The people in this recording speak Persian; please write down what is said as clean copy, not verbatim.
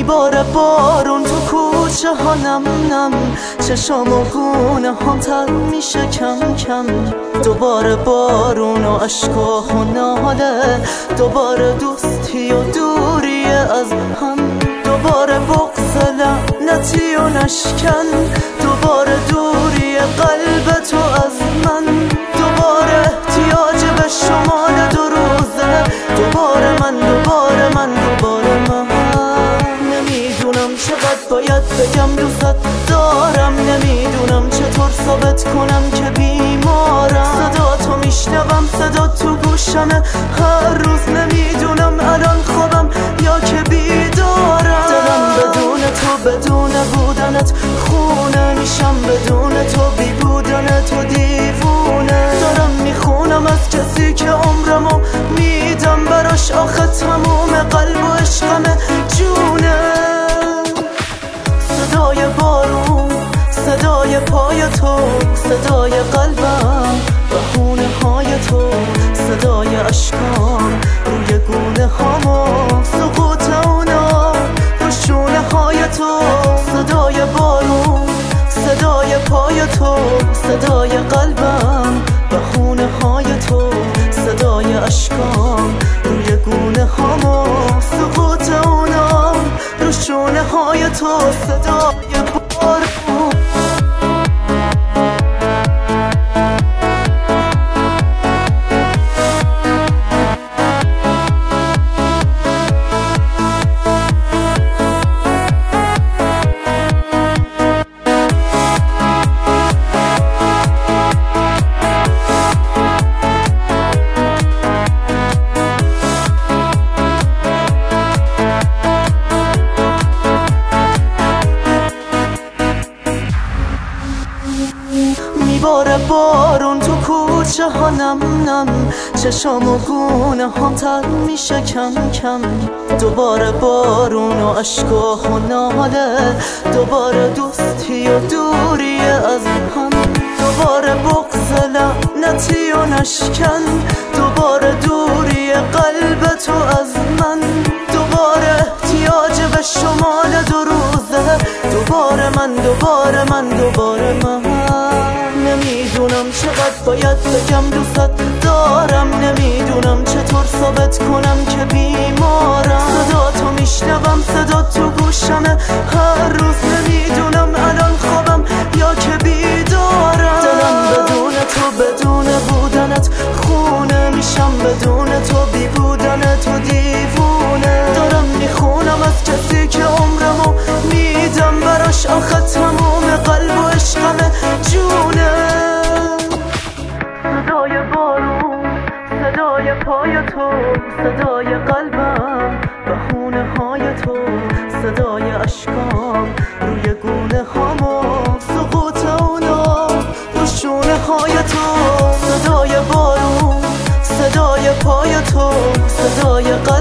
میباره بارون تو کوچه ها نم نم، چشام و گونه هم تر میشه کم کم. دوباره بارون و عشق و ناله، دوباره دوستی و دوری از هم، دوباره بغض لعنتی و نشکن، دوباره دوری قلب تو از من، دوباره احتیاج به شمال دو روزه، دوباره من نمیدونم چقدر باید بگم دوست دارم، نمیدونم چطور ثابت کنم که بیمارم. صدا تو میشنوم، صدا تو گوشمه هر روز، نمیدونم الان خوابم یا که بیدارم. دلم بدون تو، بدون بودنت خونه میشم، بدون تو بی بودن تو دیوونه. دارم میخونم از کسی که عمرمو میدم براش، آخه تموم قلب و عشقمه جونه. صدای بارون، صدای پای تو، صدای قلبم، بهونه های تو، صدای اشکام روی گونه هامو، سقوط اونا رو شونه های تو. صدای بارون، صدای پای تو، صدای قلبم، بهونه های تو، صدای اشکام روی گونه هامو، سقوط اونا رو شونه های تو. صدای بارون میباره بارون تو کوچه ها نم نم، چشام و گونه هم تر میشه کم کم. دوباره بارون و عشق و ناله، دوباره دوستی و دوری از هم، دوباره بغض لعنتی و نشکن، دوباره دوری قلب تو از من، دوباره احتیاج به شمال دو روزه، دوباره من نمیدونم چقدر باید بگم دوست دارم، نمیدونم چطور ثابت کنم که بیمارم. صدا تو میشنوم، صدا تو گوشمه هر روز، نمیدونم الان خوابم یا که بیدارم. دلم بدون تو، بدون بودنت خونه میشم، بدون تو بی بودن تو دیوونه. دارم میخونم از کسی که عمرمو میدم براش، آخه تموم قلب و عشقمه جونه. صدای بارون، صدای پای تو، صدای قلبم، بهونه های تو، صدای اشکام روی گونه هامو، سقوط اونا رو شونه های تو. صدای بارون، صدای پای تو، صدای قلبم،